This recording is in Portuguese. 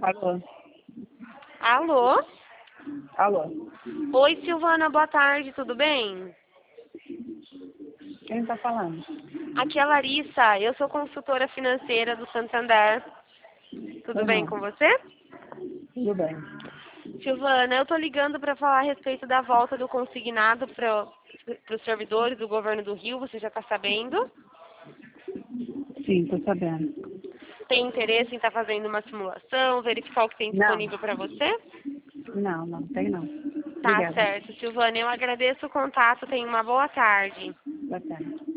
Alô? Alô? Alô? Oi, Silvana, boa tarde, tudo bem? Quem tá falando? Aqui é a Larissa, eu sou consultora financeira do Santander. Tudo bem com Não, você? tudo bem. Silvana, eu tô ligando para falar a respeito da volta do consignado para os servidores do governo do Rio, você já está sabendo? Sim, tô sabendo. Tem interesse em estar fazendo uma simulação, verificar o que tem Não, disponível para você? não tem não. Tá Obrigada. certo, Silvana, eu agradeço o contato, tenha uma boa tarde. Boa tarde.